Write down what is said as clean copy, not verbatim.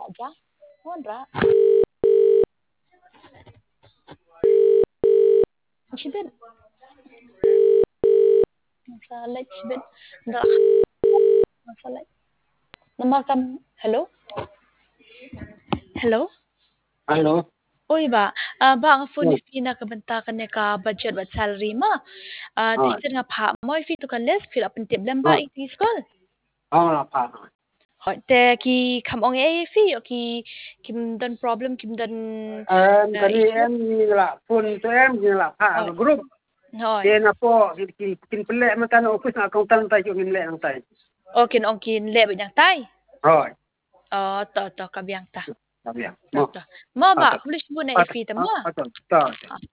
aja. Mondra. Şibin. Masalah şibin. Ndra. Masalah. Namakam. Hello? Hello? Hello. Oi ba, ba ang phone fee na kabanta ka ka budget at salary mo. Teacher nga pa mo fee to ka less fill up tip lang ba iti school. La pa. Te ki kamong fee o ki kim dan problem kim dan Tadi em ni la phone tu em ni la pa group. Dia na po kin pelek makan office accountant tai yo ngin lek nang tai. Okay ong kin le ba yang tai. Rồi. To kabyang ta. Kabyang. Mo ba, publish mo na fee ta mo.